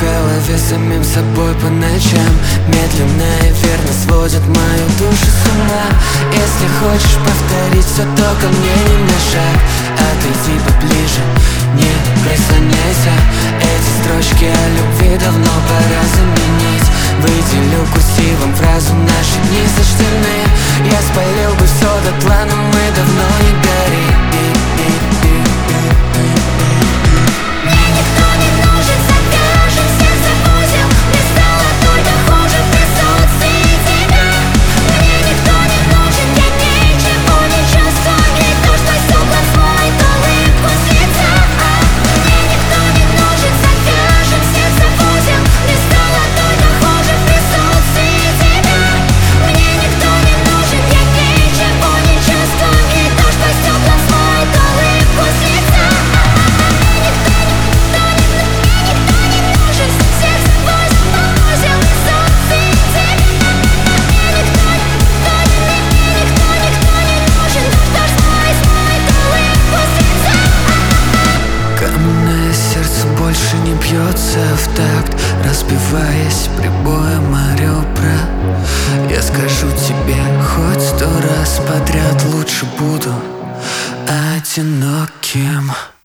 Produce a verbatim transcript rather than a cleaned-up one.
голове самим собой по ночам. Медленно и верно сводит мою душу с ума. Если хочешь повторить все, то ко мне не на шаг. Отойди поближе, не прислоняйся. Эти строчки о любви давно пора заменить. Выделю курсивом фразу: наши дни сочтены. Я спалил бы все дотла, но мы давно не горим. Больше не бьется в такт, разбиваясь прибоем о ребра. Я скажу тебе хоть сто раз подряд: лучше буду одиноким.